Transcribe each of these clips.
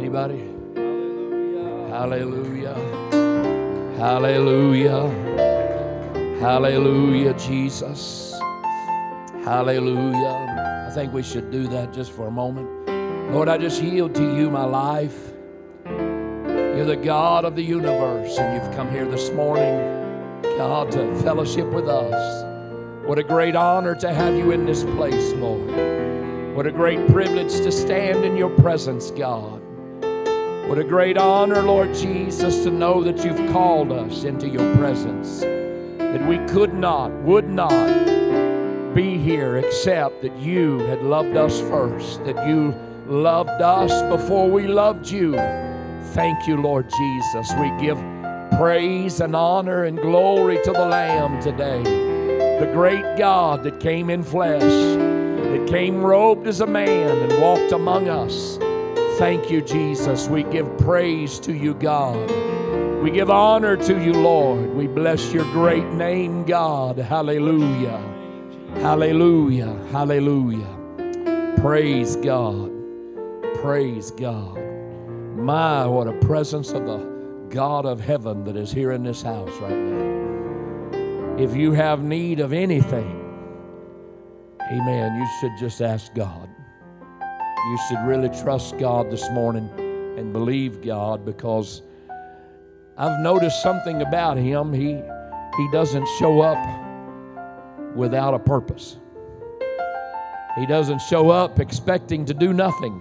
Anybody? Hallelujah. Hallelujah. Hallelujah, Jesus. Hallelujah. I think we should do that just for a moment. Lord, I just yield to you my life. You're the God of the universe, and you've come here this morning, God, to fellowship with us. What a great honor to have you in this place, Lord. What a great privilege to stand in your presence, God. What a great honor, Lord Jesus, to know that you've called us into your presence. That we could not, would not be here except that you had loved us first. That you loved us before we loved you. Thank you, Lord Jesus. We give praise and honor and glory to the Lamb today. The great God that came in flesh, that came robed as a man and walked among us. Thank you, Jesus. We give praise to you, God. We give honor to you, Lord. We bless your great name, God. Hallelujah. Hallelujah. Hallelujah. Praise God. Praise God. My, what a presence of the God of heaven that is here in this house right now. If you have need of anything, amen, you should just ask God. You should really trust God this morning and believe God, because I've noticed something about him. He doesn't show up without a purpose. He doesn't show up expecting to do nothing.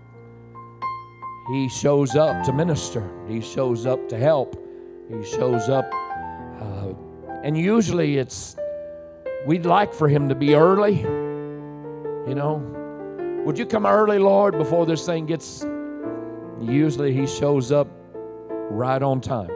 He shows up to minister. He shows up to help. He shows up. And usually we'd like for him to be early. You know, would you come early, Lord, before this thing gets... Usually he shows up right on time.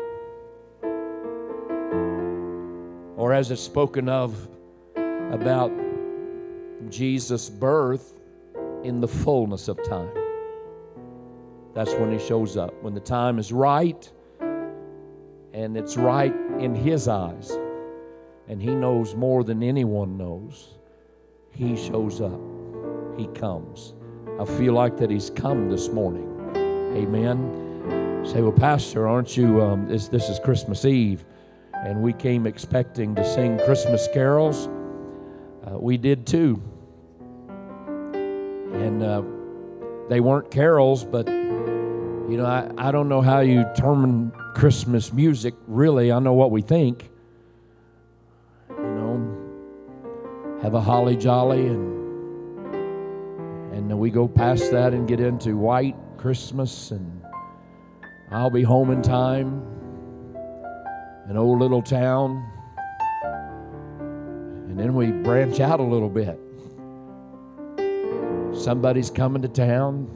Or as it's spoken of about Jesus' birth, in the fullness of time. That's when he shows up. When the time is right, and it's right in his eyes, and he knows more than anyone knows, he shows up. He comes. I feel like that he's come this morning. Amen. Say, well, Pastor, aren't you, this is Christmas Eve, and we came expecting to sing Christmas carols. We did too. And they weren't carols, but you know, I don't know how you term Christmas music, really. I know what we think. You know, have a holly jolly, and then we go past that and get into white Christmas, and I'll be home in time, an old little town, and then we branch out a little bit. Somebody's coming to town,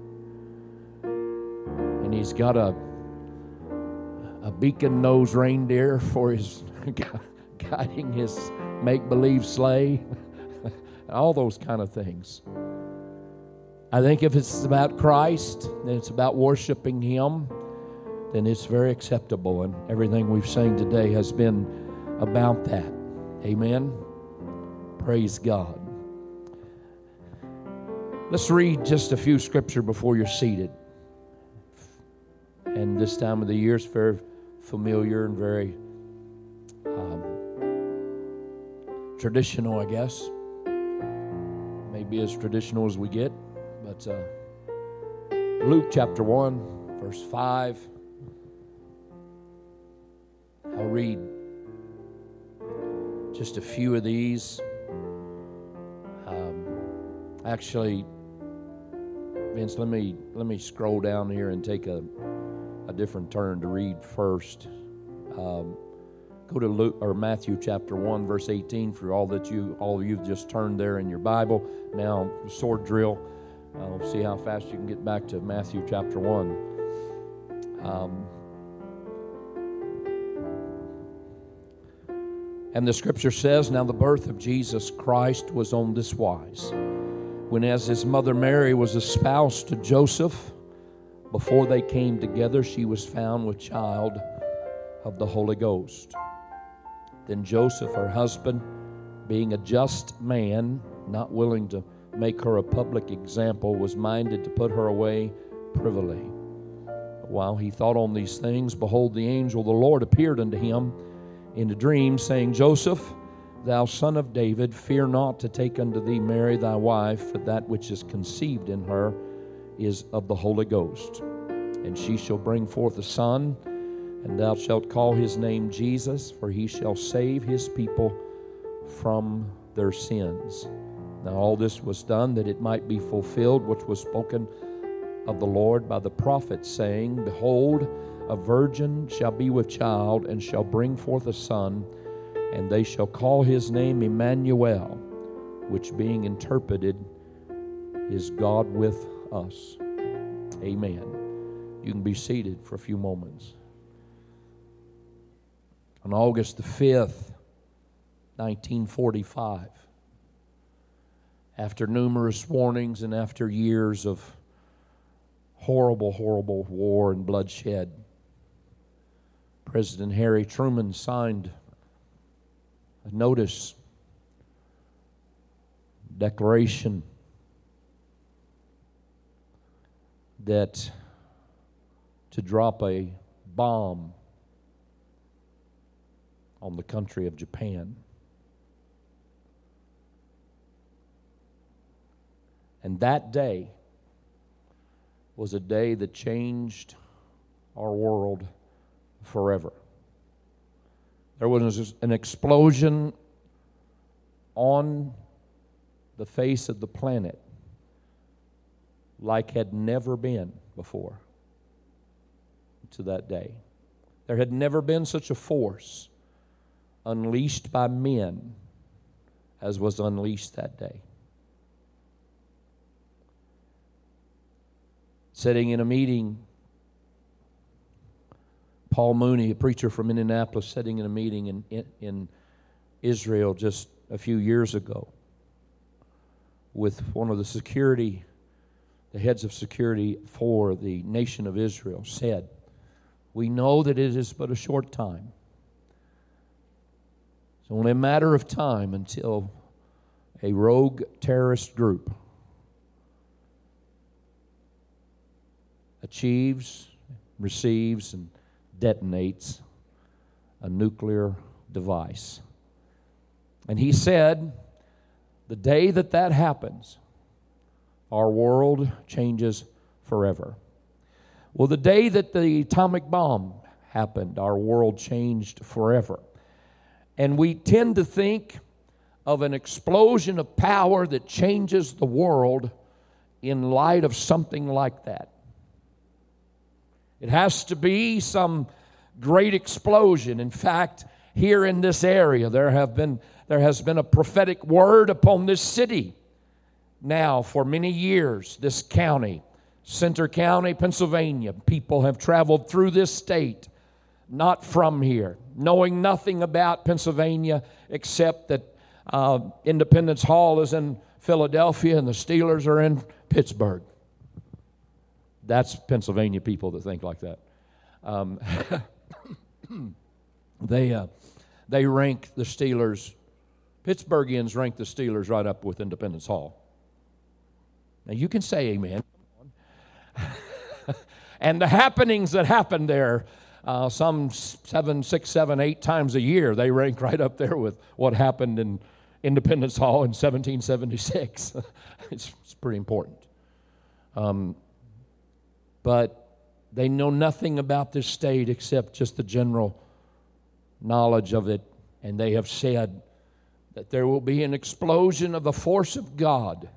and he's got a beacon-nosed reindeer for his guiding his make-believe sleigh. All those kind of things. I think if it's about Christ, and it's about worshiping him, then it's very acceptable, and everything we've sang today has been about that. Amen. Praise God. Let's read just a few scripture before you're seated. And this time of the year is very familiar and very traditional, I guess. Maybe as traditional as we get. But Luke chapter 1, verse 5. I'll read just a few of these. Actually, Vince, let me scroll down here and take a different turn to read first. Go to Luke or Matthew chapter 1, verse 18 for all of you just turned there in your Bible. Now, sword drill. We'll see how fast you can get back to Matthew chapter 1. And the scripture says, now the birth of Jesus Christ was on this wise. When as his mother Mary was espoused to Joseph, before they came together, she was found with child of the Holy Ghost. Then Joseph, her husband, being a just man, not willing to make her a public example, was minded to put her away privily. While he thought on these things, behold, the angel of the Lord appeared unto him in a dream, saying, Joseph, thou son of David, fear not to take unto thee Mary thy wife, for that which is conceived in her is of the Holy Ghost. And she shall bring forth a son, and thou shalt call his name Jesus, for he shall save his people from their sins. Now all this was done that it might be fulfilled, which was spoken of the Lord by the prophet, saying, Behold, a virgin shall be with child, and shall bring forth a son, and they shall call his name Emmanuel, which being interpreted is God with us. Amen. You can be seated for a few moments. On August the 5th, 1945, after numerous warnings and after years of horrible, horrible war and bloodshed, President Harry Truman signed a notice, declaration that to drop a bomb on the country of Japan. And that day was a day that changed our world forever. There was an explosion on the face of the planet like had never been before to that day. There had never been such a force unleashed by men as was unleashed that day. Sitting in a meeting, Paul Mooney, a preacher from Indianapolis, sitting in a meeting in Israel just a few years ago with one of the heads of security for the nation of Israel, said, we know that it is but a short time. It's only a matter of time until a rogue terrorist group achieves, receives, and detonates a nuclear device. And he said, the day that that happens, our world changes forever. Well, the day that the atomic bomb happened, our world changed forever. And we tend to think of an explosion of power that changes the world in light of something like that. It has to be some great explosion. In fact, here in this area, there has been a prophetic word upon this city. Now, for many years, this county, Centre County, Pennsylvania, people have traveled through this state, not from here, knowing nothing about Pennsylvania except that Independence Hall is in Philadelphia and the Steelers are in Pittsburgh. That's Pennsylvania people that think like that. They rank the Steelers, Pittsburghians rank the Steelers right up with Independence Hall. Now you can say amen. And the happenings that happen there, some 6, 7, 8 times a year, they rank right up there with what happened in Independence Hall in 1776. It's pretty important. But they know nothing about this state except just the general knowledge of it. And they have said that there will be an explosion of the force of God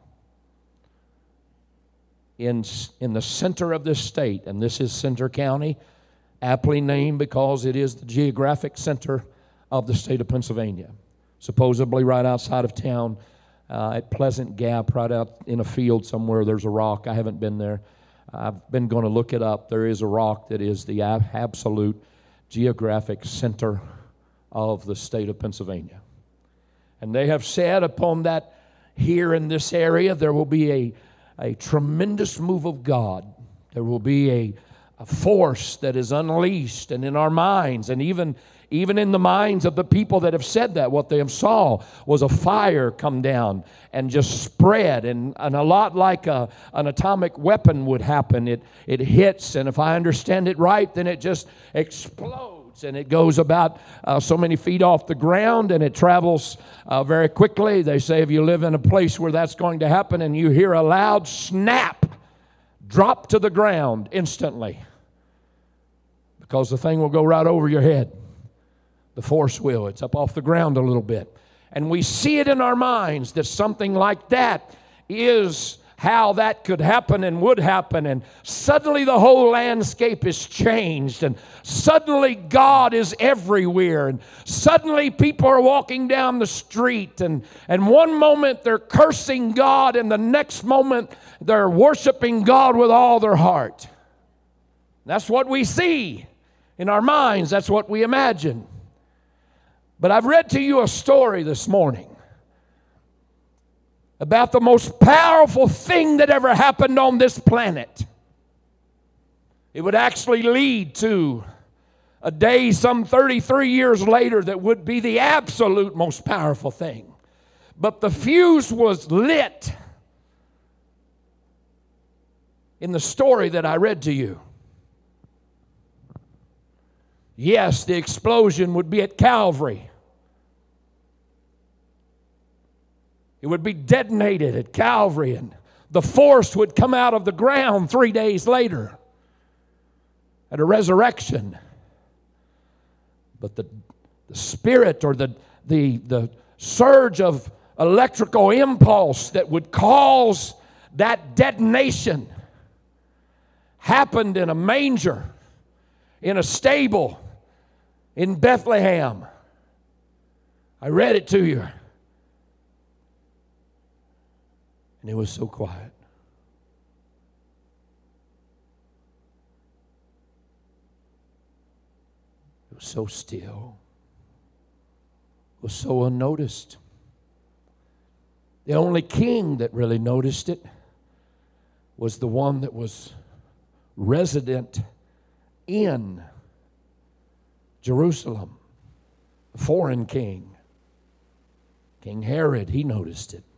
in the center of this state. And this is Centre County, aptly named because it is the geographic center of the state of Pennsylvania. Supposedly right outside of town at Pleasant Gap, right out in a field somewhere, there's a rock. I haven't been there. I've been going to look it up. There is a rock that is the absolute geographic center of the state of Pennsylvania. And they have said upon that, here in this area, there will be a tremendous move of God. There will be a force that is unleashed, and in our minds, and even even in the minds of the people that have said that, what they have saw was a fire come down and just spread, and a lot like an atomic weapon would happen. It hits, and if I understand it right, then it just explodes, and it goes about so many feet off the ground, and it travels very quickly. They say if you live in a place where that's going to happen and you hear a loud snap, drop to the ground instantly, because the thing will go right over your head. The force will. It's up off the ground a little bit. And we see it in our minds that something like that is how that could happen and would happen, and suddenly the whole landscape is changed, and suddenly God is everywhere, and suddenly people are walking down the street, and one moment they're cursing God, and the next moment they're worshiping God with all their heart. That's what we see in our minds. That's what we imagine. But I've read to you a story this morning about the most powerful thing that ever happened on this planet. It would actually lead to a day some 33 years later that would be the absolute most powerful thing. But the fuse was lit in the story that I read to you. Yes, the explosion would be at Calvary. It would be detonated at Calvary, and the force would come out of the ground 3 days later at a resurrection. But the spirit, or the surge of electrical impulse that would cause that detonation happened in a manger, in a stable in Bethlehem. I read it to you. And it was so quiet. It was so still. It was so unnoticed. The only king that really noticed it was the one that was resident in Jerusalem, a foreign king. King Herod, he noticed it.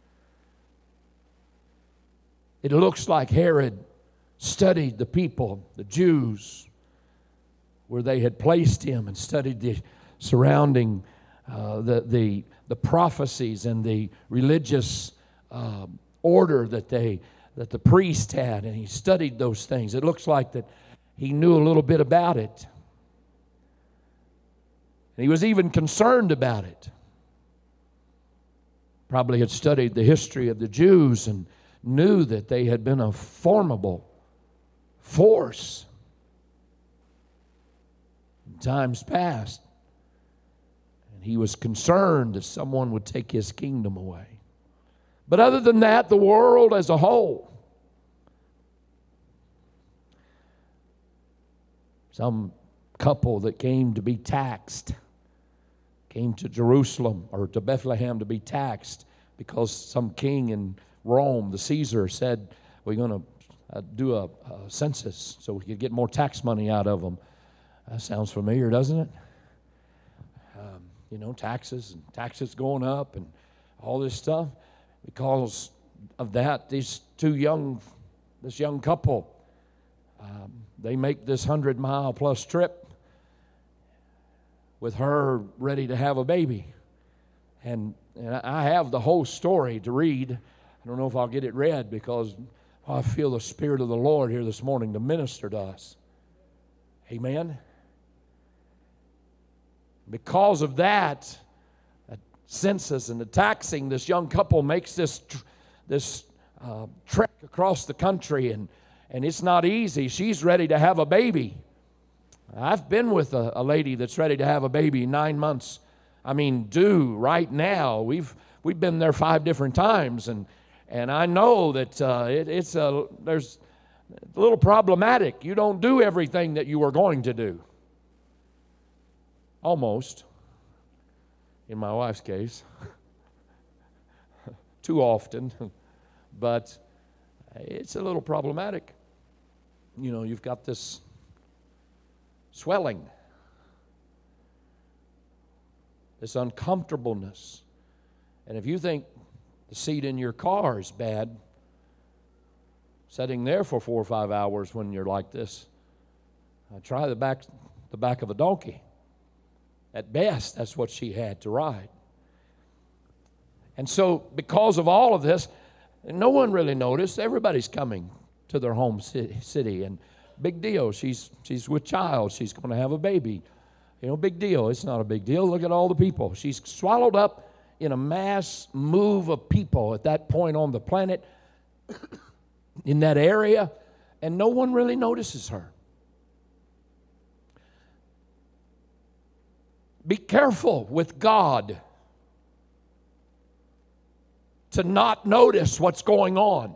It looks like Herod studied the people, the Jews, where they had placed him, and studied the surrounding, the prophecies and the religious order that the priest had, and he studied those things. It looks like that he knew a little bit about it. And he was even concerned about it. Probably had studied the history of the Jews and knew that they had been a formidable force in times past. And he was concerned that someone would take his kingdom away. But other than that, the world as a whole, some couple that came to be taxed, came to Jerusalem or to Bethlehem to be taxed because some king in Rome, the Caesar, said, we're going to do a census so we could get more tax money out of them. That sounds familiar, doesn't it? Taxes going up and all this stuff. Because of that, this young couple, they make this 100-mile-plus trip with her ready to have a baby. And I have the whole story to read. I don't know if I'll get it read because I feel the Spirit of the Lord here this morning to minister to us. Amen? Because of that census and the taxing, this young couple makes this trek across the country, and it's not easy. She's ready to have a baby. I've been with a lady that's ready to have a baby 9 months. Due right now. We've been there 5 different times, and I know that there's a little problematic. You don't do everything that you were going to do. Almost. In my wife's case. Too often. But it's a little problematic. You've got this swelling. this uncomfortableness. And if you think the seat in your car is bad, sitting there for 4 or 5 hours when you're like this, try the back of a donkey. At best, that's what she had to ride. And so, because of all of this, no one really noticed. Everybody's coming to their home city, and big deal. She's with child. She's going to have a baby. You know, big deal. It's not a big deal. Look at all the people. She's swallowed up in a mass move of people at that point on the planet, in that area, and no one really notices her. Be careful with God to not notice what's going on.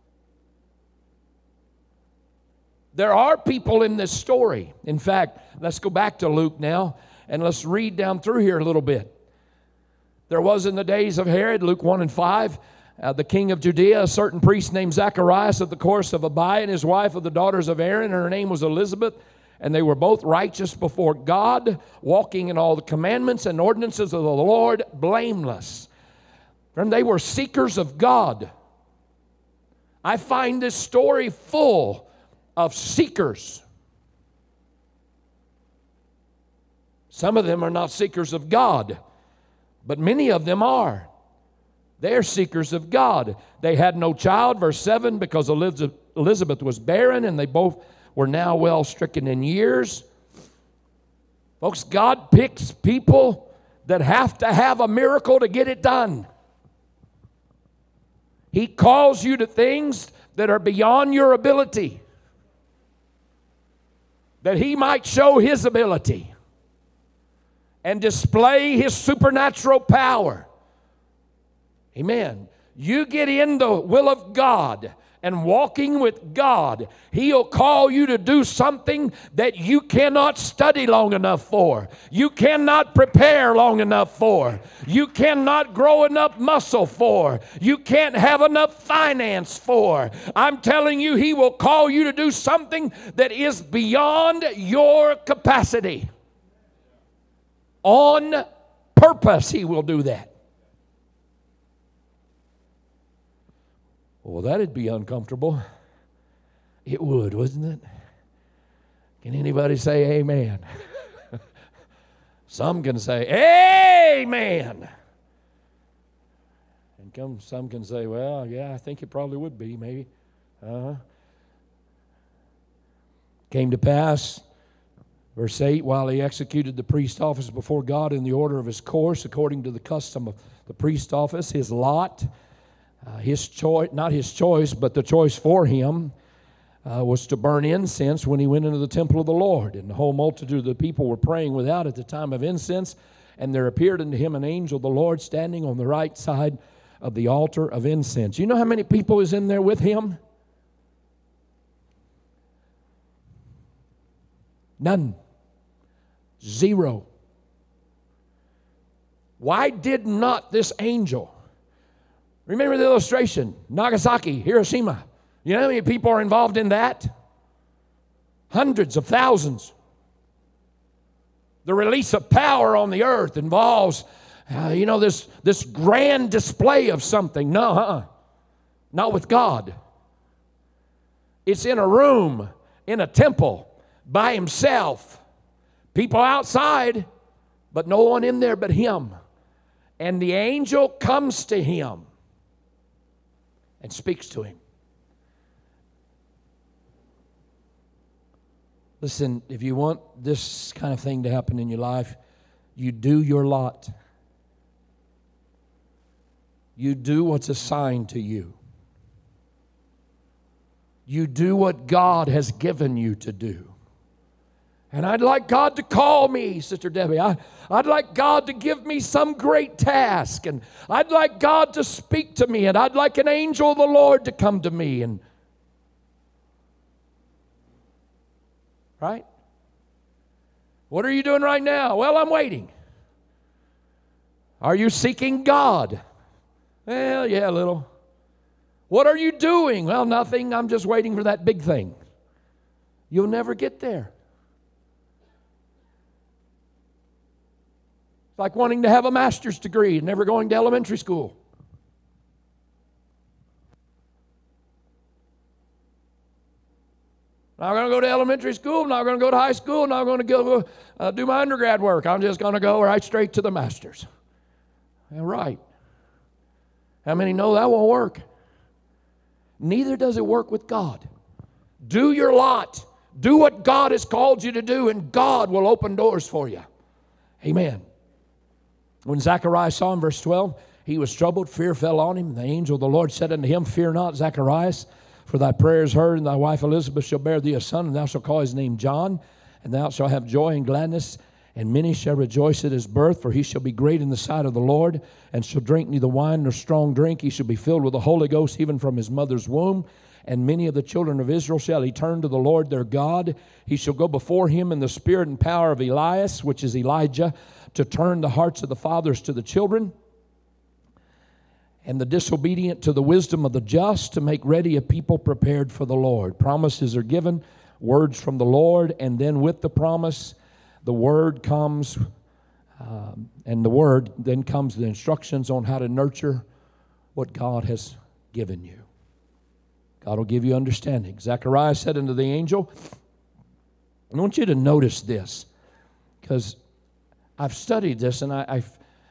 There are people in this story. In fact, let's go back to Luke now, and let's read down through here a little bit. There was in the days of Herod, Luke 1 and 5, the king of Judea, a certain priest named Zacharias of the course of Abi, and his wife of the daughters of Aaron, and her name was Elizabeth. And they were both righteous before God, walking in all the commandments and ordinances of the Lord, blameless. And they were seekers of God. I find this story full of seekers. Some of them are not seekers of God, but many of them are. They're seekers of God. They had no child, verse 7, because Elizabeth was barren, and they both were now well stricken in years. Folks, God picks people that have to have a miracle to get it done. He calls you to things that are beyond your ability, that He might show His ability and display His supernatural power. Amen. You get in the will of God and walking with God, He'll call you to do something that you cannot study long enough for. You cannot prepare long enough for. You cannot grow enough muscle for. You can't have enough finance for. I'm telling you, He will call you to do something that is beyond your capacity. On purpose, He will do that. Well, that'd be uncomfortable. It would, wouldn't it? Can anybody say amen? Some can say amen. And some can say, well, yeah, I think it probably would be, maybe. Came to pass, verse 8, while he executed the priest office before God in the order of his course, according to the custom of the priest office, his lot, his choice, not his choice, but the choice for him was to burn incense when he went into the temple of the Lord. And the whole multitude of the people were praying without at the time of incense. And there appeared unto him an angel of the Lord standing on the right side of the altar of incense. You know how many people is in there with him? None. Zero. Why did not this angel... Remember the illustration, Nagasaki, Hiroshima. You know how many people are involved in that? Hundreds of thousands. The release of power on the earth involves, this grand display of something. No, not with God. It's in a room, in a temple, by himself. People outside, but no one in there but him. And the angel comes to him and speaks to him. Listen, if you want this kind of thing to happen in your life, you do your lot. You do what's assigned to you. You do what God has given you to do. And I'd like God to call me, Sister Debbie. I'd like God to give me some great task. And I'd like God to speak to me. And I'd like an angel of the Lord to come to me. And right? What are you doing right now? Well, I'm waiting. Are you seeking God? Well, yeah, a little. What are you doing? Well, nothing. I'm just waiting for that big thing. You'll never get there. like wanting to have a master's degree and never going to elementary school. I'm not going to go to elementary school. I'm not going to go to high school. I'm not going to go do my undergrad work. I'm just going to go right straight to the master's. Yeah, right. How many know that won't work? Neither does it work with God. Do your lot. Do what God has called you to do, and God will open doors for you. Amen. When Zacharias saw him, verse 12, he was troubled, fear fell on him. The angel of the Lord said unto him, Fear not, Zacharias, for thy prayer is heard, and thy wife Elizabeth shall bear thee a son, and thou shalt call his name John, and thou shalt have joy and gladness, and many shall rejoice at his birth, for he shall be great in the sight of the Lord, and shall drink neither wine nor strong drink. He shall be filled with the Holy Ghost even from his mother's womb. And many of the children of Israel shall he turn to the Lord their God. He shall go before him in the spirit and power of Elias, which is Elijah, to turn the hearts of the fathers to the children, and the disobedient to the wisdom of the just, to make ready a people prepared for the Lord. Promises are given, words from the Lord, and then with the promise, the word comes, and the word then comes the instructions on how to nurture what God has given you. God will give you understanding. Zechariah said unto the angel, I want you to notice this, because I've studied this, and I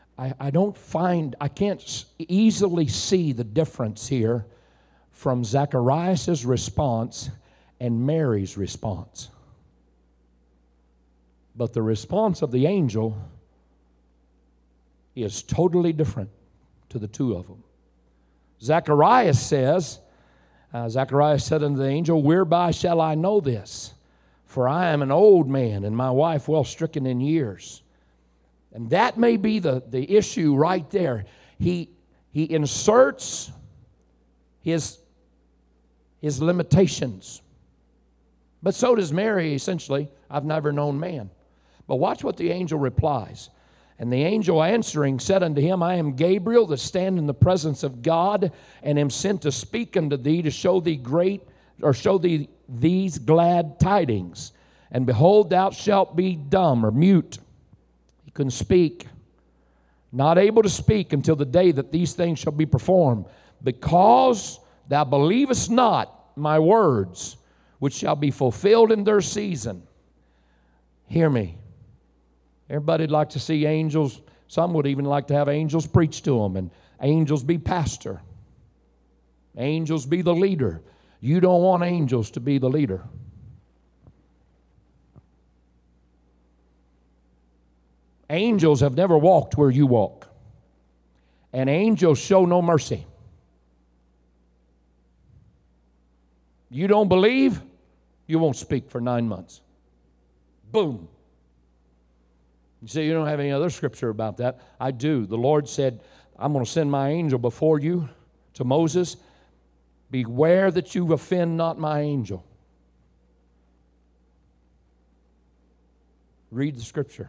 can't easily see the difference here from Zacharias' response and Mary's response. But the response of the angel is totally different to the two of them. Zacharias said unto the angel, Whereby shall I know this? For I am an old man, and my wife well stricken in years. And that may be the issue right there. He inserts his limitations. But so does Mary, essentially. I've never known man. But watch what the angel replies. And the angel answering said unto him, I am Gabriel that stand in the presence of God, and am sent to speak unto thee to show thee these glad tidings. And behold, thou shalt be dumb or mute. He couldn't speak. Not able to speak until the day that these things shall be performed. Because thou believest not my words, which shall be fulfilled in their season. Hear me. Everybody'd like to see angels. Some would even like to have angels preach to them, and angels be pastor. Angels be the leader. You don't want angels to be the leader. Angels have never walked where you walk. And angels show no mercy. You don't believe, you won't speak for 9 months. Boom. You say you don't have any other scripture about that. I do. The Lord said, I'm going to send my angel before you to Moses. Beware that you offend not my angel. Read the scripture.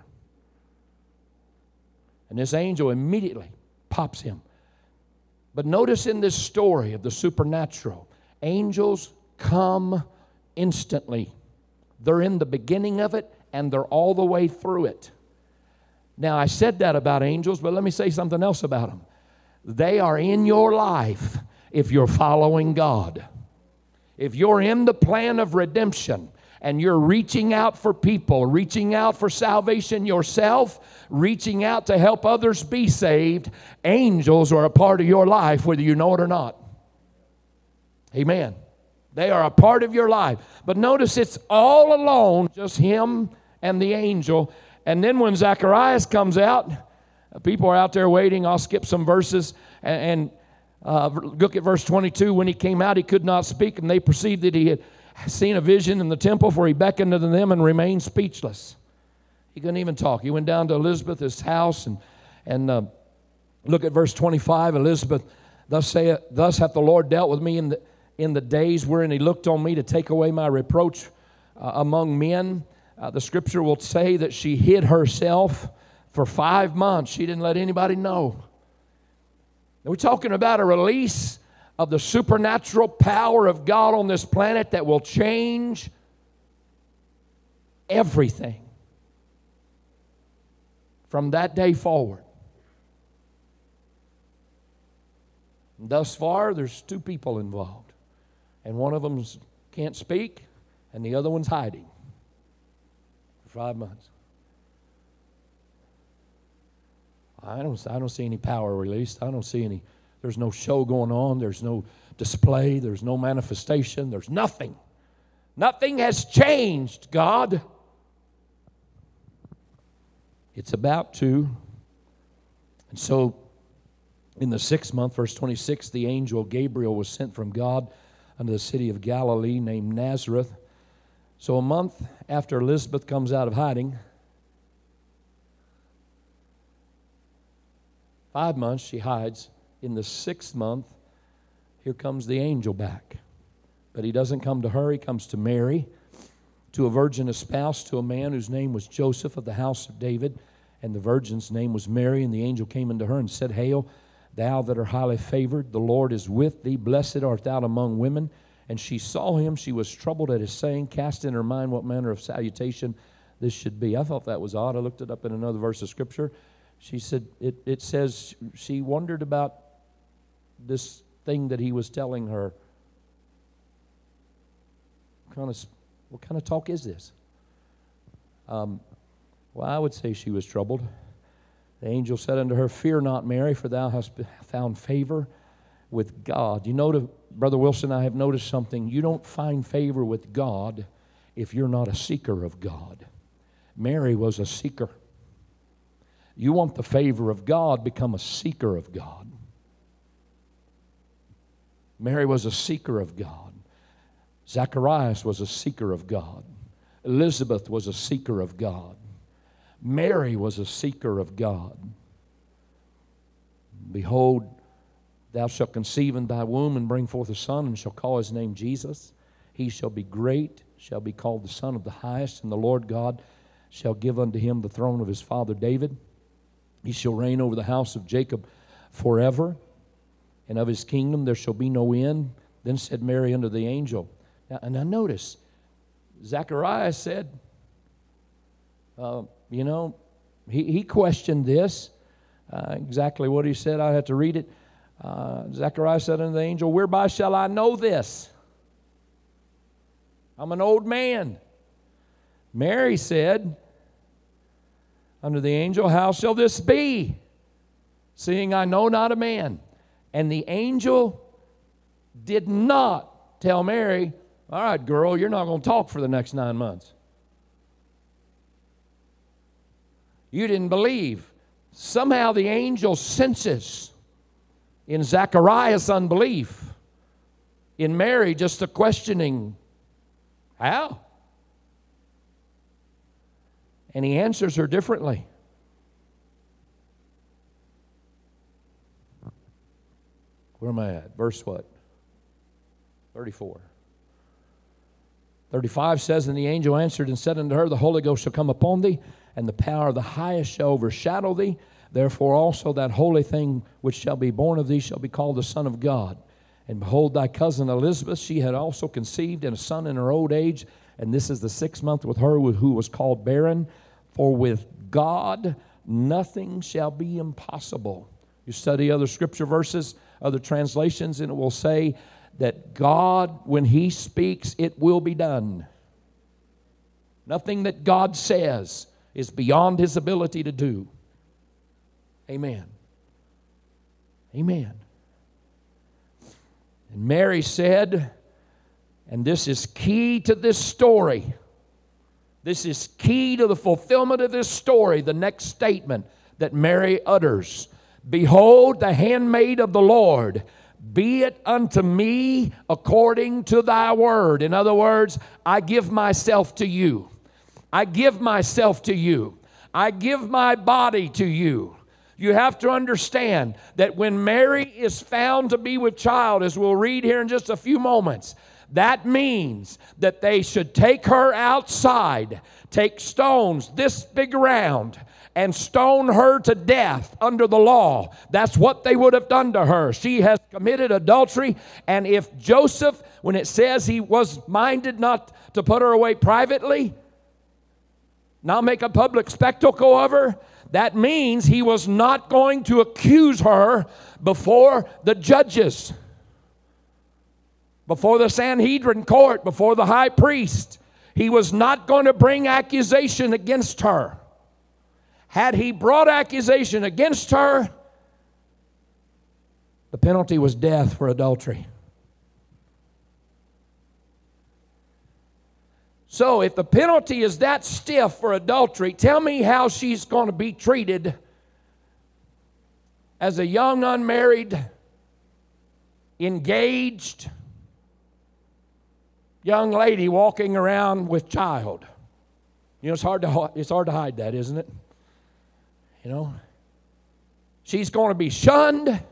And this angel immediately pops him. But notice in this story of the supernatural, angels come instantly. They're in the beginning of it, and they're all the way through it. Now, I said that about angels, but let me say something else about them. They are in your life if you're following God. If you're in the plan of redemption and you're reaching out for people, reaching out for salvation yourself, reaching out to help others be saved, angels are a part of your life whether you know it or not. Amen. They are a part of your life. But notice it's all alone, just him and the angel. And then when Zacharias comes out, people are out there waiting. I'll skip some verses and look at verse 22. When he came out, he could not speak, and they perceived that he had seen a vision in the temple, for he beckoned unto them and remained speechless. He couldn't even talk. He went down to Elizabeth's house and look at verse 25. Elizabeth, thus hath the Lord dealt with me in the days wherein he looked on me to take away my reproach among men. The scripture will say that she hid herself for 5 months. She didn't let anybody know. We're talking about a release of the supernatural power of God on this planet that will change everything. from that day forward. And thus far, there's 2 people involved. And one of them can't speak, and the other one's hiding for 5 months. I don't see any power released. I don't see any. There's no show going on. There's no display. There's no manifestation. There's nothing. Nothing has changed, God. It's about to. And so, in the 6th month, verse 26, the angel Gabriel was sent from God unto the city of Galilee named Nazareth. So a month after Elizabeth comes out of hiding, 5 months she hides. In the 6th month, here comes the angel back. But he doesn't come to her, he comes to Mary, to a virgin espoused to a man whose name was Joseph of the house of David, and the virgin's name was Mary. And the angel came unto her and said, Hail, thou that art highly favored, the Lord is with thee, blessed art thou among women. And she saw him, she was troubled at his saying, cast in her mind what manner of salutation this should be. I thought that was odd. I looked it up in another verse of Scripture. She said, it says she wondered about this thing that he was telling her. What kind of talk is this? Well, I would say she was troubled. The angel said unto her, Fear not, Mary, for thou hast found favor with God. You know, Brother Wilson, I have noticed something. You don't find favor with God if you're not a seeker of God. Mary was a seeker. You want the favor of God, become a seeker of God. Mary was a seeker of God. Zacharias was a seeker of God. Elizabeth was a seeker of God. Mary was a seeker of God. Behold, thou shalt conceive in thy womb and bring forth a son, and shall call his name Jesus. He shall be great, shall be called the Son of the Highest, and the Lord God shall give unto him the throne of his father David. He shall reign over the house of Jacob forever, and of his kingdom there shall be no end. Then said Mary unto the angel. Now notice, Zacharias said, he questioned this. Exactly what he said, I have to read it. Zacharias said unto the angel, Whereby shall I know this? I'm an old man. Mary said unto the angel, How shall this be, seeing I know not a man? And the angel did not tell Mary, All right, girl, you're not going to talk for the next 9 months. You didn't believe. Somehow the angel senses in Zacharias' unbelief, in Mary just a questioning, how? And he answers her differently. Where am I at? Verse what? 34. 35 says, And the angel answered and said unto her, The Holy Ghost shall come upon thee, and the power of the highest shall overshadow thee. Therefore also that holy thing which shall be born of thee shall be called the Son of God. And behold, thy cousin Elizabeth, she had also conceived in a son in her old age, and this is the 6th month with her who was called barren. For with God nothing shall be impossible. You study other scripture verses, other translations, and it will say that God, when He speaks, it will be done. Nothing that God says is beyond His ability to do. Amen. Amen. And Mary said, and this is key to this story. This is key to the fulfillment of this story, the next statement that Mary utters. Behold, the handmaid of the Lord, be it unto me according to thy word. In other words, I give myself to you. I give myself to you. I give my body to you. You have to understand that when Mary is found to be with child, as we'll read here in just a few moments, that means that they should take her outside, take stones this big around, and stone her to death under the law. That's what they would have done to her. She has committed adultery, and if Joseph, when it says he was minded not to put her away privately, not make a public spectacle of her, That means he was not going to accuse her before the judges, before the Sanhedrin court, before the high priest. He was not going to bring accusation against her. Had he brought accusation against her, the penalty was death for adultery. So if the penalty is that stiff for adultery, tell me how she's going to be treated as a young, unmarried, engaged young lady walking around with child. You know, it's hard to hide that, isn't it? You know, she's going to be shunned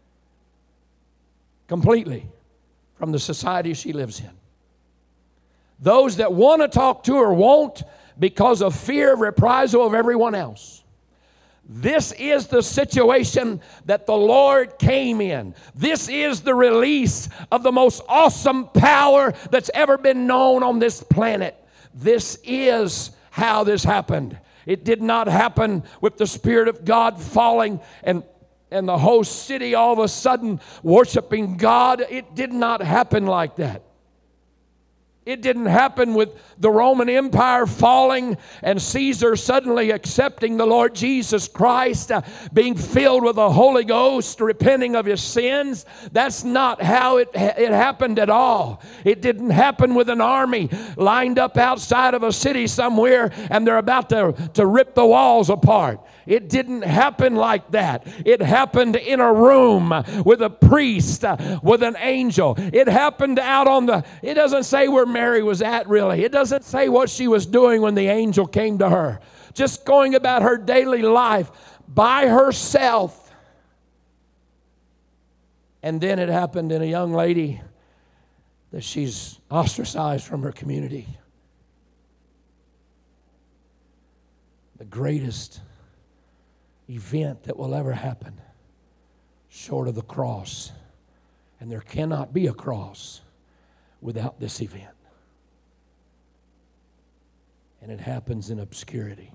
completely from the society she lives in. Those that want to talk to her won't, because of fear of reprisal of everyone else. This is the situation that the Lord came in. This is the release of the most awesome power that's ever been known on this planet. This is how this happened. It did not happen with the Spirit of God falling and the whole city all of a sudden worshiping God. It did not happen like that. It didn't happen with the Roman Empire falling and Caesar suddenly accepting the Lord Jesus Christ, being filled with the Holy Ghost, repenting of his sins. That's not how it happened at all. It didn't happen with an army lined up outside of a city somewhere and they're about to rip the walls apart. It didn't happen like that. It happened in a room with a priest, with an angel. It happened out on it doesn't say where Mary was at really. It doesn't say what she was doing when the angel came to her. Just going about her daily life by herself. And then it happened in a young lady that she's ostracized from her community. The greatest event that will ever happen short of the cross. And there cannot be a cross without this event. And it happens in obscurity.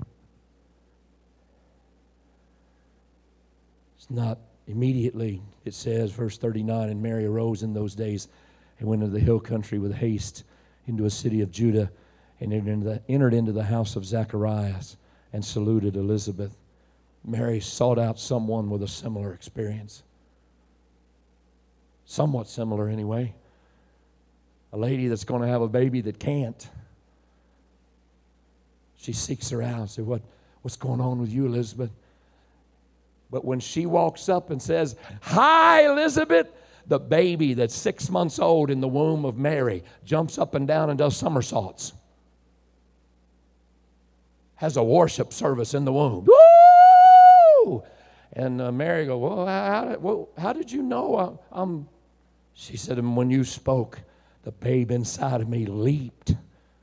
It's not immediately, it says, verse 39, and Mary arose in those days and went into the hill country with haste into a city of Judah and entered into the house of Zacharias and saluted Elizabeth. Mary sought out someone with a similar experience. Somewhat similar anyway. A lady that's going to have a baby that can't. She seeks her out and says, what's going on with you, Elizabeth? But when she walks up and says, "Hi, Elizabeth," the baby that's 6 months old in the womb of Mary jumps up and down and does somersaults. Has a worship service in the womb. Woo! And Mary goes, well, how did you know? She said, and when you spoke, the babe inside of me leaped.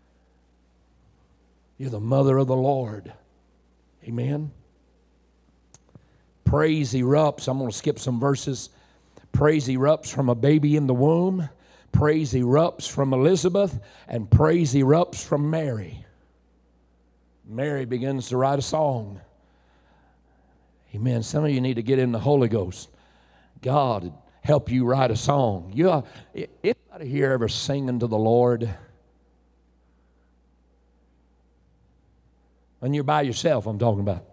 You're the mother of the Lord. Amen. Praise erupts. I'm going to skip some verses. Praise erupts from a baby in the womb. Praise erupts from Elizabeth. And praise erupts from Mary. Mary begins to write a song. Amen. Some of you need to get in the Holy Ghost. God help you write a song. Anybody here ever singing to the Lord? When you're by yourself, I'm talking about.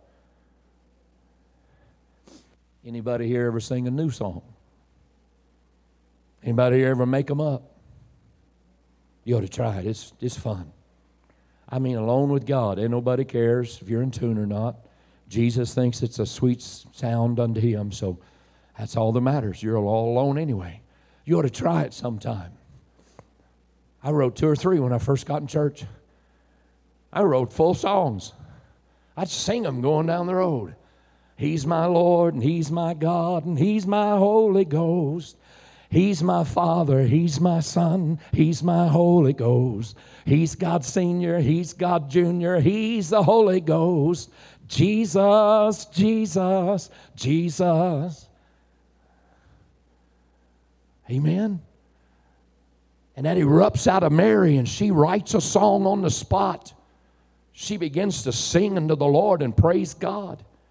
Anybody here ever sing a new song? Anybody here ever make them up? You ought to try it. It's fun. I mean, alone with God. And nobody cares if you're in tune or not. Jesus thinks it's a sweet sound unto him, so that's all that matters. You're all alone anyway. You ought to try it sometime. I wrote 2 or 3 when I first got in church. I wrote full songs. I'd sing them going down the road. He's my Lord, and He's my God, and He's my Holy Ghost. He's my Father, He's my Son, He's my Holy Ghost. He's God Senior, He's God Junior, He's the Holy Ghost. Jesus, Jesus, Jesus. Amen. And that erupts out of Mary, and she writes a song on the spot. She begins to sing unto the Lord and praise God.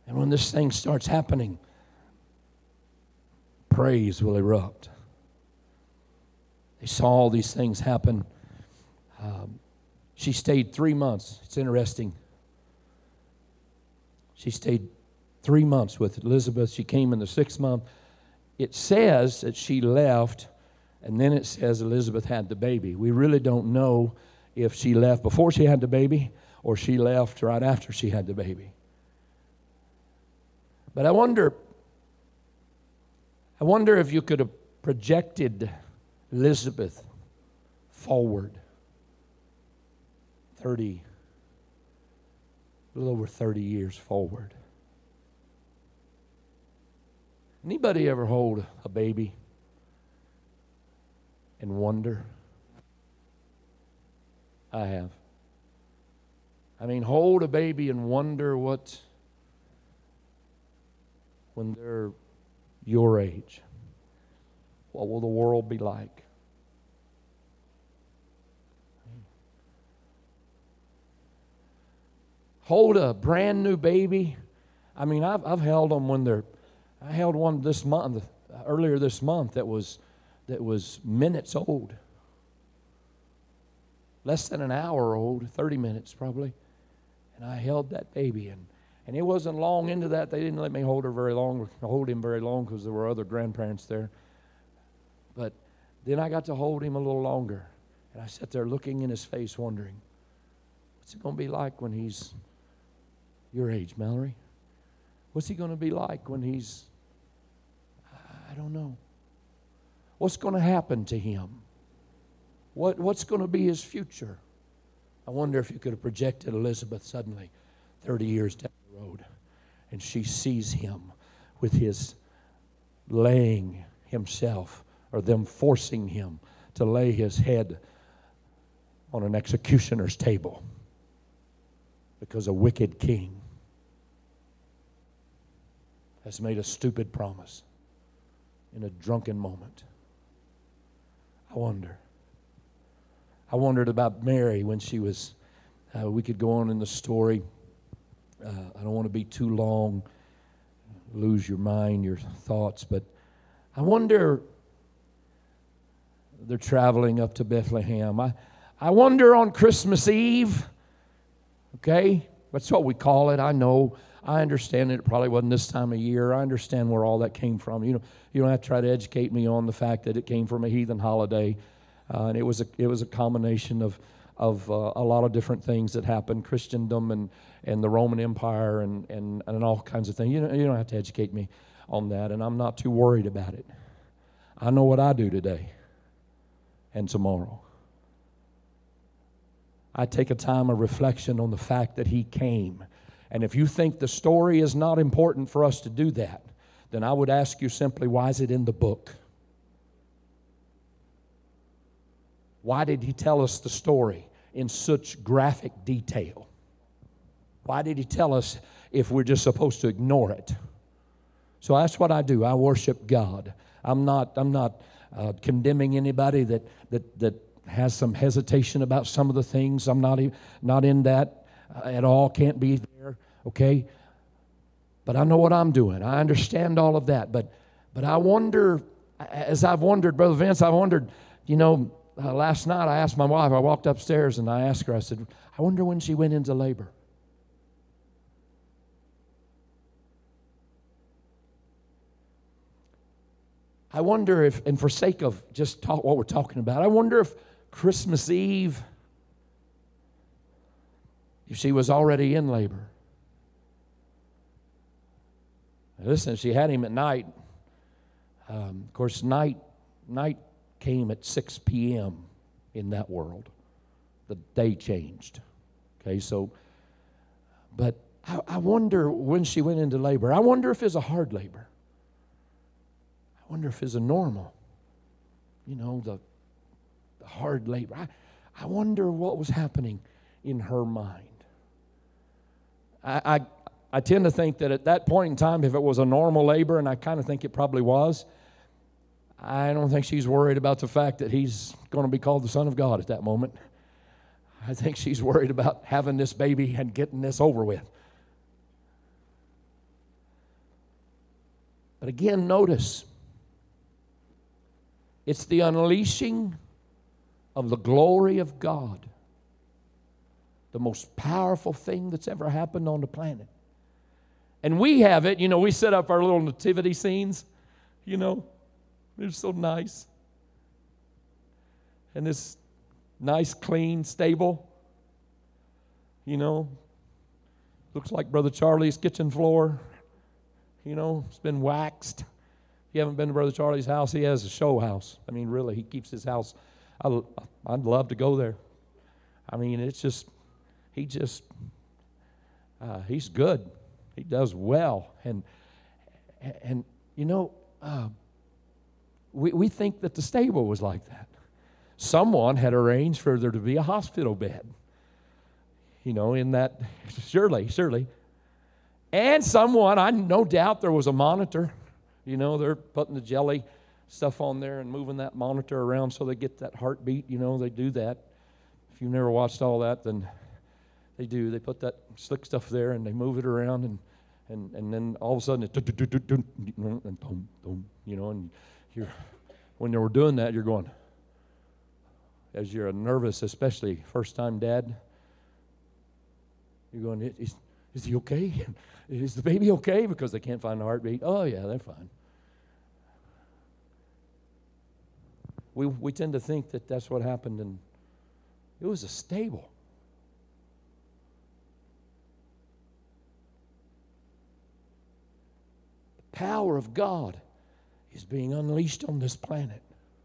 And when this thing starts happening, praise will erupt. They saw all these things happen. She stayed 3 months. It's interesting. She stayed 3 months with Elizabeth. She came in the 6th month. It says that she left, and then it says Elizabeth had the baby. We really don't know if she left before she had the baby or she left right after she had the baby. But I wonder if you could have projected Elizabeth forward a little over 30 years forward. Anybody ever hold a baby and wonder? I have. I mean, hold a baby and wonder when they're your age, what will the world be like? Hold a brand new baby. I mean, I've held them I held one earlier this month that was minutes old. Less than an hour old, 30 minutes probably. And I held that baby, and it wasn't long into that. They didn't let me hold him very long because there were other grandparents there. But then I got to hold him a little longer. And I sat there looking in his face wondering, what's it going to be like when he's your age, Mallory? What's he going to be like when he's, I don't know. What's going to happen to him? What's going to be his future? I wonder if you could have projected Elizabeth suddenly 30 years down the road, and she sees him with his laying himself, or them forcing him to lay his head on an executioner's table because a wicked king has made a stupid promise in a drunken moment. I wondered about Mary when she was, we could go on in the story. I don't want to be too long, lose your mind, your thoughts, but I wonder, they're traveling up to Bethlehem. I wonder on Christmas Eve, okay, that's what we call it. I know, I understand it probably wasn't this time of year. I understand where all that came from. You don't have to try to educate me on the fact that it came from a heathen holiday. And it was a combination of a lot of different things that happened, Christendom and the Roman Empire and all kinds of things. You don't have to educate me on that, and I'm not too worried about it. I know what I do today and tomorrow. I take a time of reflection on the fact that He came. And if you think the story is not important for us to do that, then I would ask you simply, why is it in the book? Why did He tell us the story in such graphic detail? Why did He tell us if we're just supposed to ignore it? So that's what I do. I worship God. I'm not condemning anybody that has some hesitation about some of the things. I'm not in that at all. Can't be there. Okay. But I know what I'm doing. I understand all of that. But I wonder, as I've wondered, Brother Vince, I wondered, last night I asked my wife, I walked upstairs and I asked her, I said, I wonder when she went into labor. I wonder if, and for sake of just what we're talking about, I wonder if Christmas Eve, if she was already in labor. Now listen, she had him at night. Of course, night came at 6 p.m. in that world. The day changed. Okay, so, but I wonder when she went into labor. I wonder if it's a hard labor. I wonder if it's a normal, the hard labor. I wonder what was happening in her mind. I tend to think that at that point in time, if it was a normal labor, and I kind of think it probably was, I don't think she's worried about the fact that he's going to be called the Son of God at that moment. I think she's worried about having this baby and getting this over with. But again, notice, it's the unleashing of the glory of God, the most powerful thing that's ever happened on the planet. And we have it, we set up our little nativity scenes, they're so nice. And this nice, clean stable, looks like Brother Charlie's kitchen floor, it's been waxed. If you haven't been to Brother Charlie's house, he has a show house. I mean, really, he keeps his house. I'd love to go there. I mean, he's good. He does well. And we think that the stable was like that. Someone had arranged for there to be a hospital bed, in that, surely. And someone, I no doubt there was a monitor. They're putting the jelly stuff on there and moving that monitor around so they get that heartbeat. They do that. If you've never watched all that, then they do. They put that slick stuff there and they move it around and then all of a sudden it's and boom, boom, and when they were doing that, you're going, as you're nervous, especially first-time dad, you're going, is he okay? Is the baby okay? Because they can't find the heartbeat. Oh, yeah, they're fine. We tend to think that that's what happened, and it was a stable. The power of God is being unleashed on this planet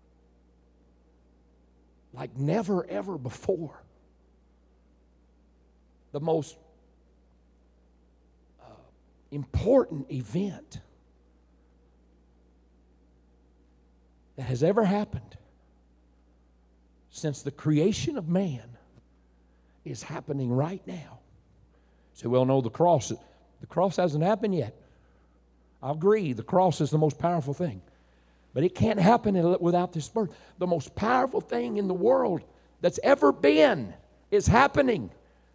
like never, ever before. The most important event that has ever happened since the creation of man is happening right now. So, well, no, the cross hasn't happened yet. I agree, the cross is the most powerful thing. But it can't happen without this birth. The most powerful thing in the world that's ever been is happening.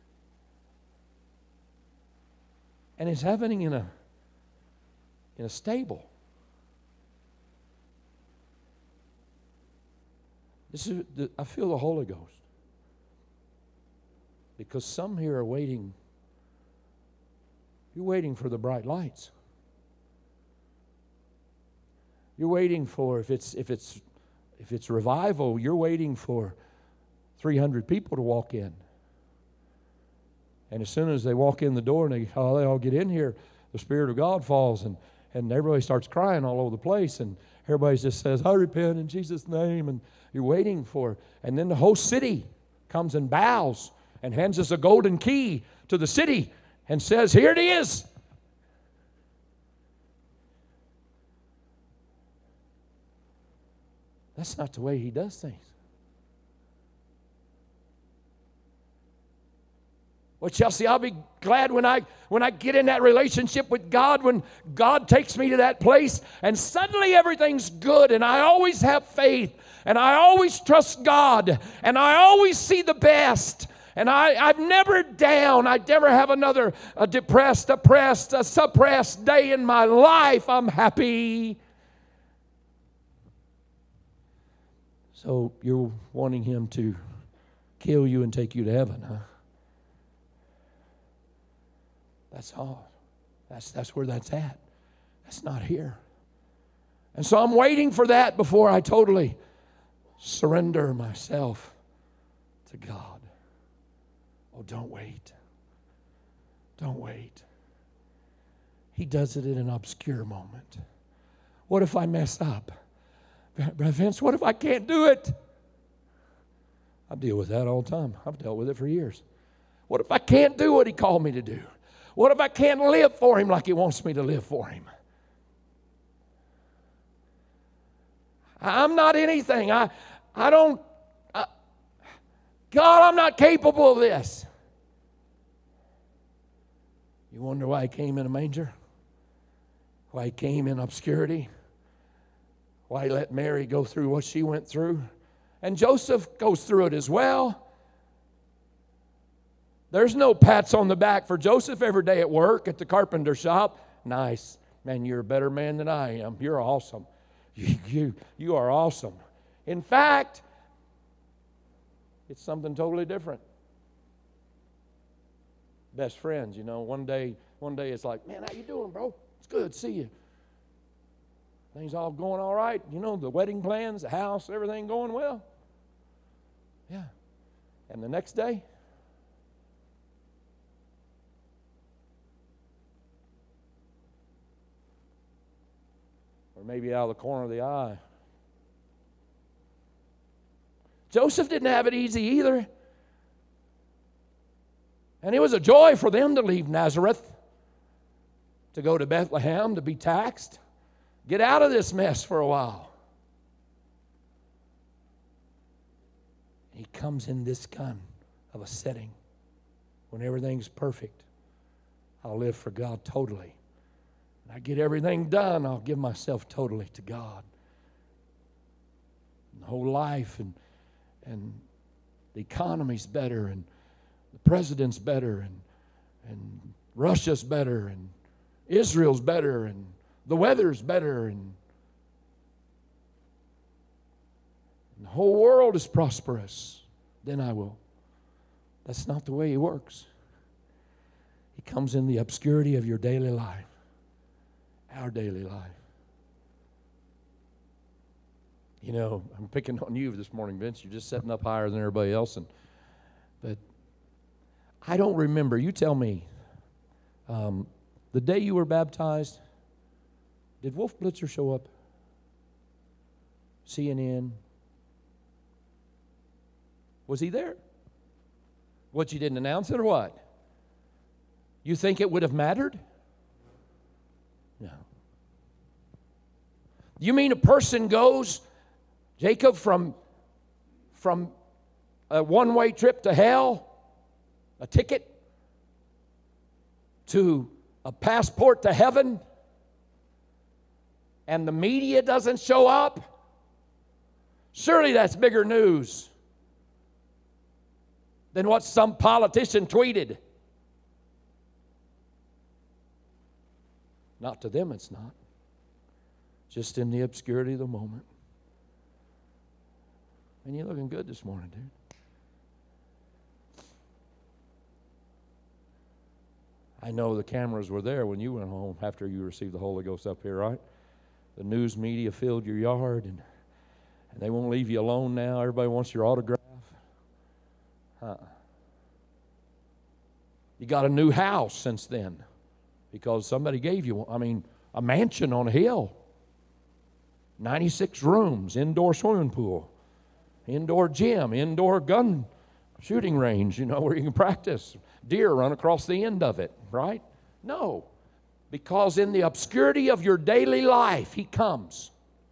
And it's happening in a stable. I feel the Holy Ghost. Because some here are waiting. You're waiting for the bright lights. You're waiting for, if it's revival, you're waiting for 300 people to walk in. And as soon as they walk in the door and they all get in here, the Spirit of God falls and everybody starts crying all over the place and everybody just says, I repent in Jesus' name, and you're waiting for, and then the whole city comes and bows and hands us a golden key to the city and says, here it is. That's not the way He does things. Well, Chelsea, I'll be glad when I get in that relationship with God, when God takes me to that place and suddenly everything's good and I always have faith and I always trust God and I always see the best and I'm never down. I never have another depressed, oppressed, suppressed day in my life. I'm happy. So you're wanting Him to kill you and take you to heaven, huh? That's all. That's where that's at. That's not here. And so I'm waiting for that before I totally surrender myself to God. Oh, don't wait. Don't wait. He does it in an obscure moment. What if I mess up? Brother Vince, what if I can't do it? I deal with that all the time. I've dealt with it for years. What if I can't do what He called me to do? What if I can't live for Him like He wants me to live for Him? I'm not anything. God, I'm not capable of this. You wonder why He came in a manger? Why He came in obscurity? Why He let Mary go through what she went through? And Joseph goes through it as well. There's no pats on the back for Joseph every day at work, at the carpenter shop. Nice. Man, you're a better man than I am. You're awesome. You are awesome. In fact, it's something totally different. Best friends, one day it's like, man, how you doing, bro? It's good to see you. Things all going all right. The wedding plans, the house, everything going well. Yeah. And the next day, or maybe out of the corner of the eye. Joseph didn't have it easy either. And it was a joy for them to leave Nazareth, to go to Bethlehem, to be taxed, get out of this mess for a while. He comes in this kind of a setting when everything's perfect. I'll live for God totally. When I get everything done, I'll give myself totally to God. And the whole life and the economy's better, and the president's better, and Russia's better, and Israel's better, and the weather's better, and the whole world is prosperous. Then I will. That's not the way He works. He comes in the obscurity of your daily life, our daily life. I'm picking on you this morning, Vince. You're just setting up higher than everybody else. But I don't remember. You tell me. The day you were baptized, did Wolf Blitzer show up? CNN? Was he there? What, you didn't announce it or what? You think it would have mattered? No. You mean a person goes, Jacob, from a one-way trip to hell, a ticket, to a passport to heaven, and the media doesn't show up? Surely that's bigger news than what some politician tweeted. Not to them, it's not. Just in the obscurity of the moment. And you're looking good this morning, dude. I know the cameras were there when you went home after you received the Holy Ghost up here, right? The news media filled your yard, and they won't leave you alone now. Everybody wants your autograph. You got a new house since then because somebody gave you one. A mansion on a hill. 96 rooms, indoor swimming pool, indoor gym, indoor gun shooting range, where you can practice. Deer run across the end of it, right? No, because in the obscurity of your daily life, He comes.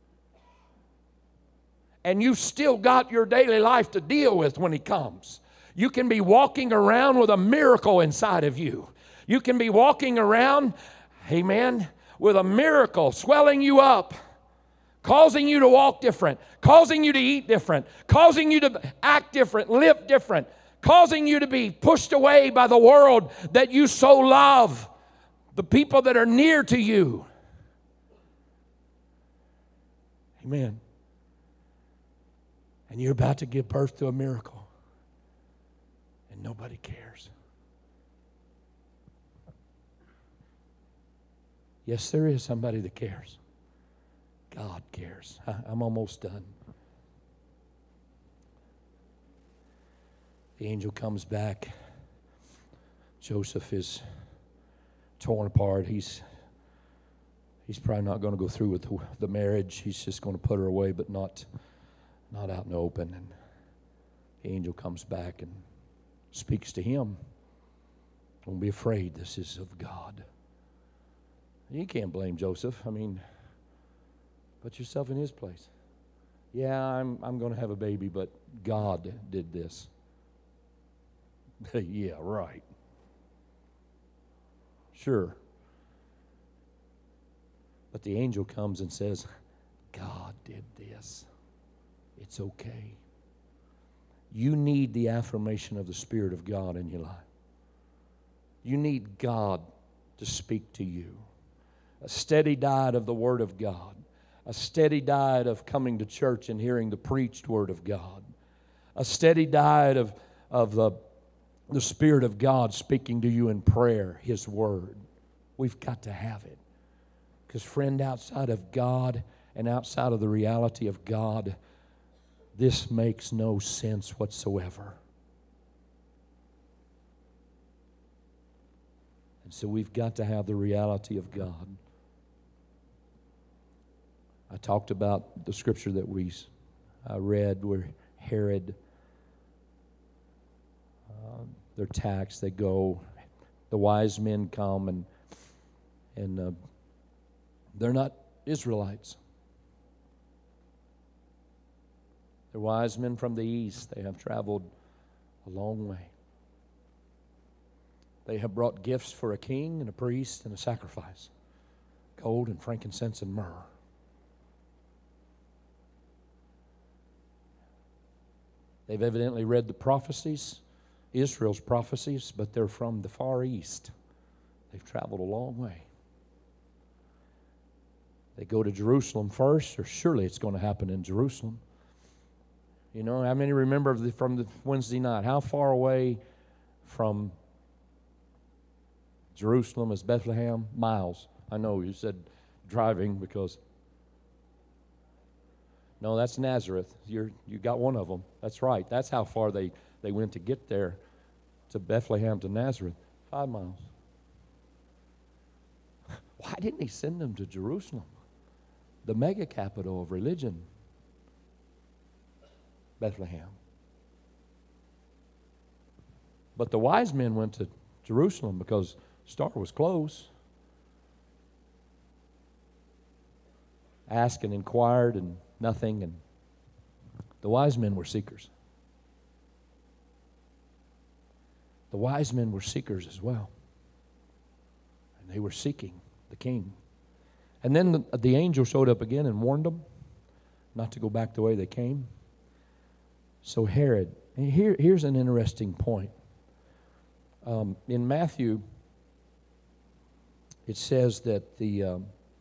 And you've still got your daily life to deal with when He comes. You can be walking around with a miracle inside of you. You can be walking around, amen, with a miracle swelling you up, causing you to walk different, causing you to eat different, causing you to act different, live different, causing you to be pushed away by the world that you so love, the people that are near to you. Amen. And you're about to give birth to a miracle. And nobody cares. Yes, there is somebody that cares. God cares. I'm almost done. The angel comes back. Joseph is torn apart. He's probably not going to go through with the marriage. He's just going to put her away, but not out in the open. And the angel comes back and speaks to him. Don't be afraid. This is of God. You can't blame Joseph. Put yourself in his place. Yeah, I'm going to have a baby, but God did this. Yeah, right. Sure. But the angel comes and says, God did this. It's okay. You need the affirmation of the Spirit of God in your life. You need God to speak to you. a steady diet of the Word of God, a steady diet of coming to church and hearing the preached Word of God, a steady diet of the Spirit of God speaking to you in prayer, His Word. We've got to have it. Because, friend, outside of God and outside of the reality of God, this makes no sense whatsoever. And so we've got to have the reality of God. I talked about the scripture that I read where Herod, they're taxed, they go, the wise men come, and they're not Israelites. They're wise men from the east. They have traveled a long way. They have brought gifts for a king and a priest and a sacrifice, gold and frankincense and myrrh. They've evidently read the prophecies, Israel's prophecies, but they're from the far east. They've traveled a long way. They go to Jerusalem first, or surely it's going to happen in Jerusalem. You know, how many remember from the Wednesday night? How far away from Jerusalem is Bethlehem? Miles. I know you said driving because... No, that's Nazareth. You got one of them. That's right. That's how far they went to get there, to Bethlehem, to Nazareth. 5 miles. Why didn't He send them to Jerusalem? The mega capital of religion, Bethlehem. But the wise men went to Jerusalem because the star was close. Asked and inquired and nothing, and the wise men were seekers. The wise men were seekers as well. And they were seeking the king. And then the angel showed up again and warned them not to go back the way they came. So Herod, and here's an interesting point. In Matthew, it says that the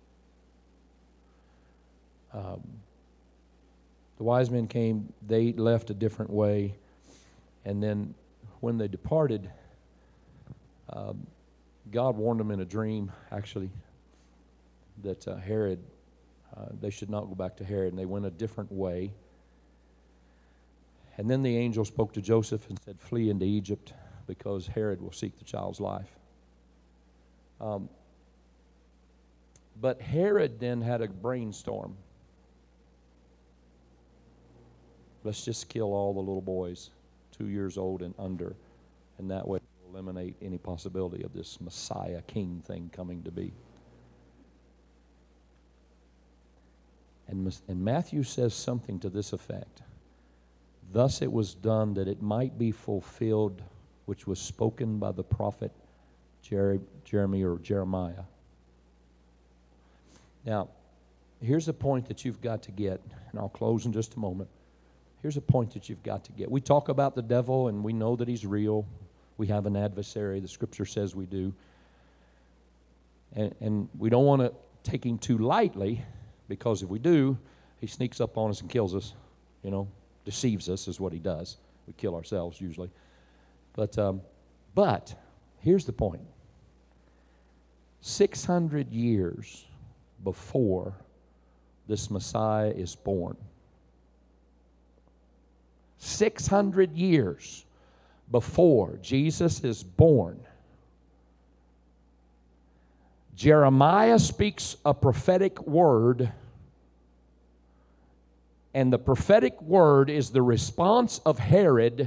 wise men came, they left a different way, and then when they departed, God warned them in a dream, actually, that Herod, they should not go back to Herod, and they went a different way. And then the angel spoke to Joseph and said, flee into Egypt, because Herod will seek the child's life. But Herod then had a brainstorm. Let's just kill all the little boys, 2 years old and under, and that way we'll eliminate any possibility of this Messiah king thing coming to be. And Matthew says something to this effect. Thus it was done that it might be fulfilled, which was spoken by the prophet Jeremy or Jeremiah. Now, here's a point that you've got to get, and I'll close in just a moment. Here's a point that you've got to get. We talk about the devil, and we know that he's real. We have an adversary. The Scripture says we do. And we don't want to take him too lightly, because if we do, he sneaks up on us and kills us, deceives us is what he does. We kill ourselves usually. But here's the point. 600 years before this Messiah is born, 600 years before Jesus is born, Jeremiah speaks a prophetic word, and the prophetic word is the response of Herod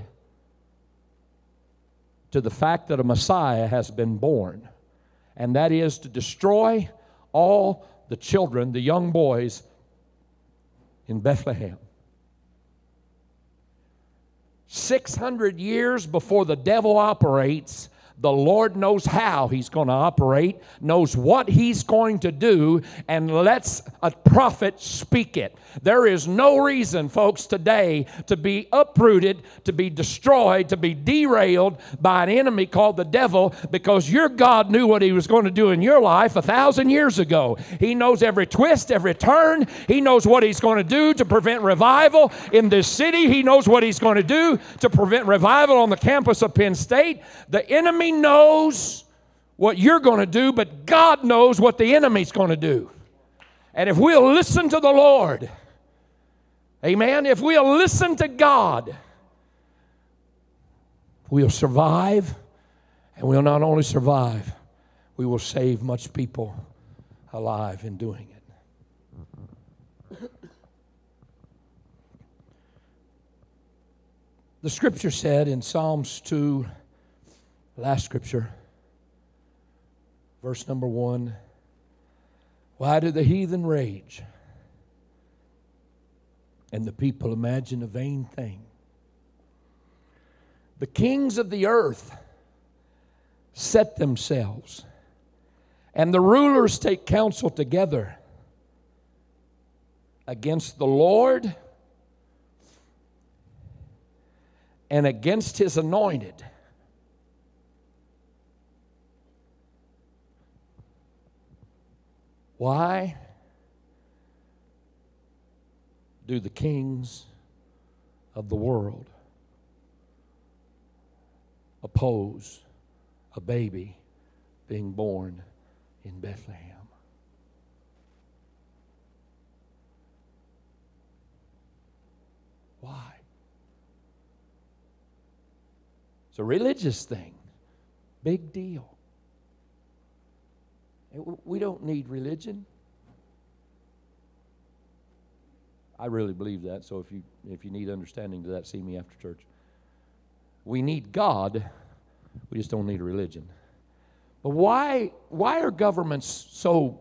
to the fact that a Messiah has been born, and that is to destroy all the children, the young boys in Bethlehem. 600 years before the devil operates, The Lord knows how He's going to operate, knows what He's going to do, and lets a prophet speak it. There is no reason, folks, today to be uprooted, to be destroyed, to be derailed by an enemy called the devil, because your God knew what He was going to do in your life 1,000 years ago. He knows every twist, every turn. He knows what He's going to do to prevent revival in this city. He knows what He's going to do to prevent revival on the campus of Penn State. The enemy knows what you're going to do, but God knows what the enemy's going to do. And if we'll listen to the Lord, amen, if we'll listen to God, we'll survive, and we'll not only survive, we will save much people alive in doing it. The scripture said in Psalms 2, last scripture, verse number 1, why do the heathen rage and the people imagine a vain thing? The kings of the earth set themselves, and the rulers take counsel together against the Lord and against His anointed. Why do the kings of the world oppose a baby being born in Bethlehem? Why? It's a religious thing. Big deal. We don't need religion. I really believe that, so if you need understanding to that, see me after church. We need God, we just don't need a religion. But why are governments so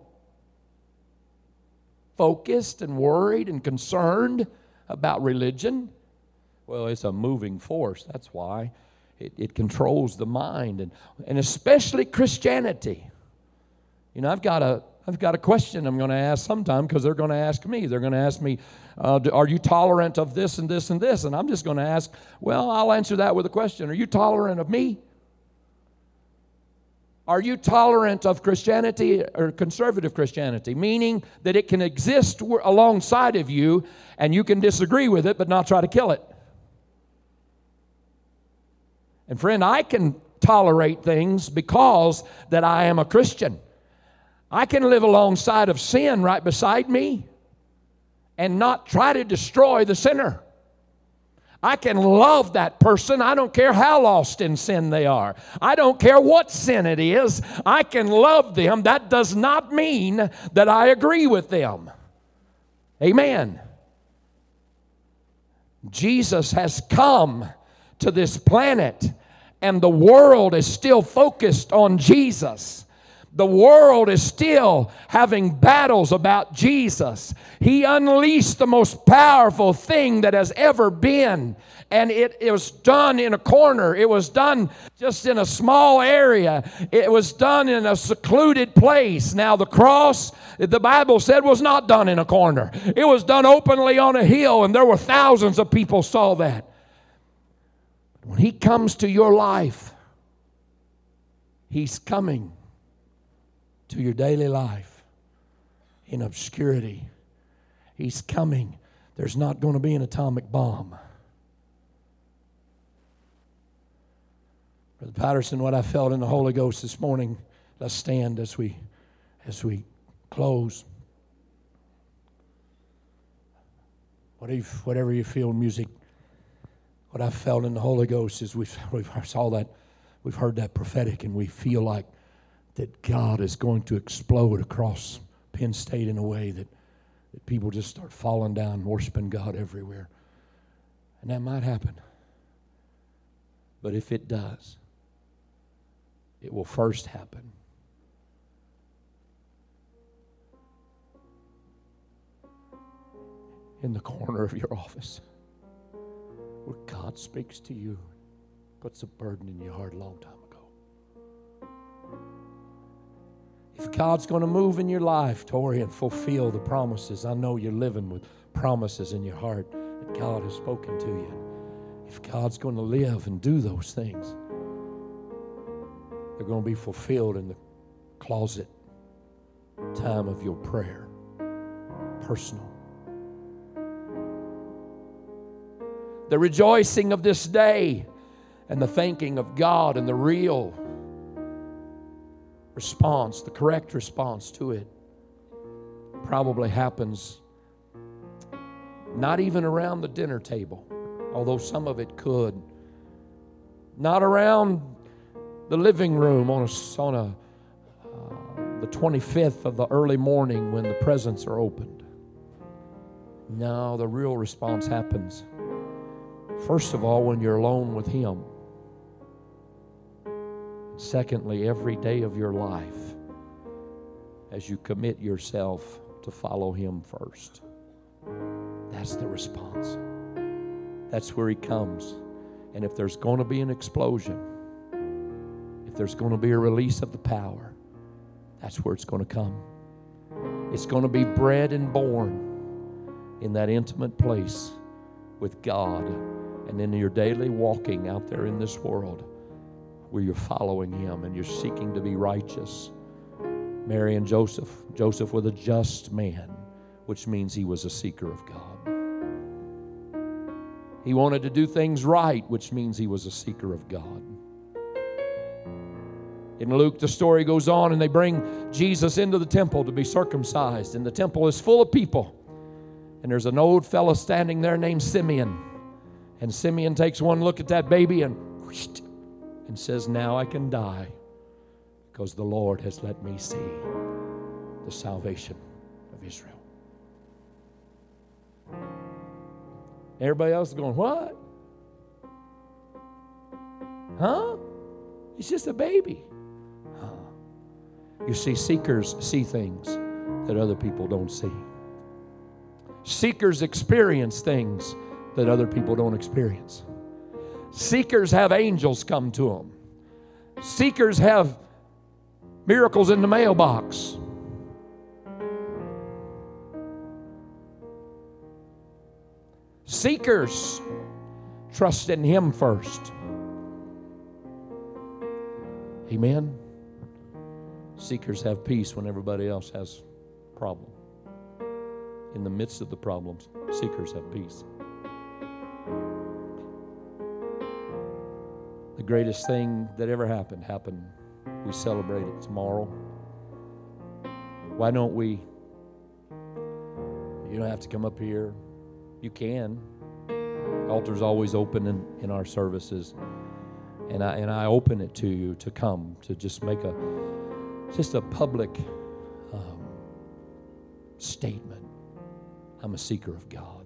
focused and worried and concerned about religion? Well, it's a moving force, that's why. It controls the mind, and especially Christianity. You know, I've got a question I'm going to ask sometime, because they're going to ask me. They're going to ask me, are you tolerant of this and this and this? And I'm just going to ask, well, I'll answer that with a question. Are you tolerant of me? Are you tolerant of Christianity or conservative Christianity? Meaning that it can exist alongside of you and you can disagree with it but not try to kill it. And friend, I can tolerate things because that I am a Christian. I can live alongside of sin right beside me and not try to destroy the sinner. I can love that person. I don't care how lost in sin they are. I don't care what sin it is. I can love them. That does not mean that I agree with them. Amen. Jesus has come to this planet, and the world is still focused on Jesus. The world is still having battles about Jesus. He unleashed the most powerful thing that has ever been. And it was done in a corner. It was done just in a small area. It was done in a secluded place. Now the cross, the Bible said, was not done in a corner. It was done openly on a hill, and there were thousands of people saw that. When He comes to your life, He's coming to your daily life in obscurity. He's coming. There's not going to be an atomic bomb. Brother Patterson, what I felt in the Holy Ghost this morning, let's stand as we close. Whatever you feel in music, what I felt in the Holy Ghost is we've heard that prophetic, and we feel like that God is going to explode across Penn State in a way that people just start falling down, worshiping God everywhere. And that might happen. But if it does, it will first happen in the corner of your office, where God speaks to you, puts a burden in your heart a long time ago. If God's going to move in your life, Tori, and fulfill the promises, I know you're living with promises in your heart that God has spoken to you. If God's going to live and do those things, they're going to be fulfilled in the closet time of your prayer, personal. The rejoicing of this day and the thanking of God and the real response, the correct response to it, probably happens not even around the dinner table, although some of it could. Not around the living room on the 25th of the early morning when the presents are opened. No, the real response happens, first of all, when you're alone with Him. Secondly, every day of your life as you commit yourself to follow Him first. That's the response. That's where He comes. And if there's going to be an explosion, if there's going to be a release of the power, that's where it's going to come. It's going to be bred and born in that intimate place with God and in your daily walking out there in this world where you're following Him and you're seeking to be righteous. Mary and Joseph. Joseph was a just man, which means he was a seeker of God. He wanted to do things right, which means he was a seeker of God. In Luke, the story goes on, and they bring Jesus into the temple to be circumcised, and the temple is full of people. And there's an old fellow standing there named Simeon. And Simeon takes one look at that baby and says, now I can die because the Lord has let me see the salvation of Israel. Everybody else is going, what? Huh? He's just a baby. Huh. You see, seekers see things that other people don't see. Seekers experience things that other people don't experience. Seekers have angels come to them. Seekers have miracles in the mailbox. Seekers trust in Him first. Amen. Seekers have peace when everybody else has a problem. In the midst of the problems, seekers have peace. The greatest thing that ever happened. We celebrate it tomorrow. Why don't we? You don't have to come up here. You can. Altar's always open in our services. And I open it to you to come, to just make a public statement. I'm a seeker of God.